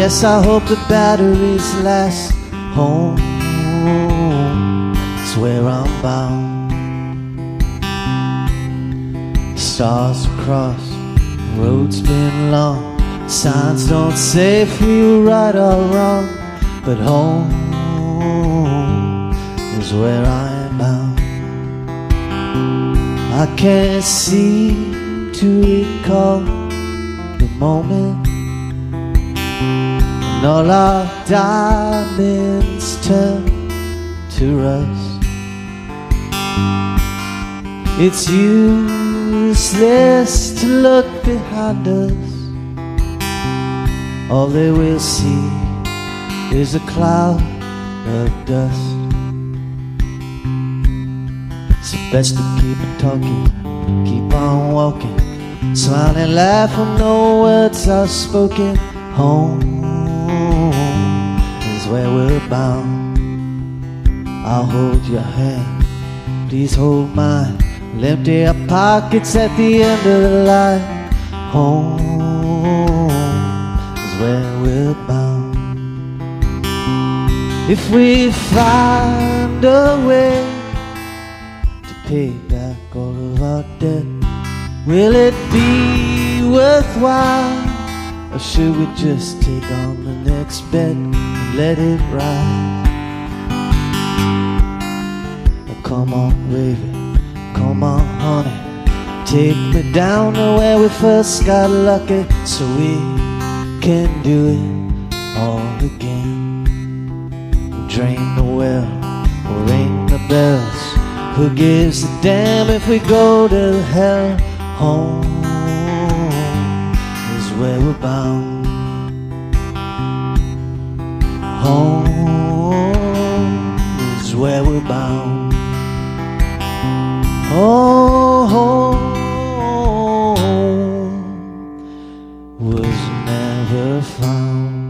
Yes, I hope the batteries last. Home is where I'm bound. Stars across, the road's been long. Signs don't say if we right or wrong, but home is where I am bound. I can't seem to recall the moment when all our diamonds turn to rust. It's useless to look behind us. All they will see is a cloud of dust. It's best to keep on talking, keep on walking, smile and laugh when no words are spoken. Home is where we're bound. I'll hold your hand, please hold mine. We'll empty our pockets at the end of the line. Home is where we're bound. If we find a way to pay back all of our debt, will it be worthwhile? Or should we just take on the next bet and let it ride? Oh, come on, baby, come on, honey, take me down to where we first got lucky, so we can do it all again. Drain the well, or ring the bells. Who gives a damn if we go to hell? Home is where we're bound. Home is where we're bound. Oh, home was never found.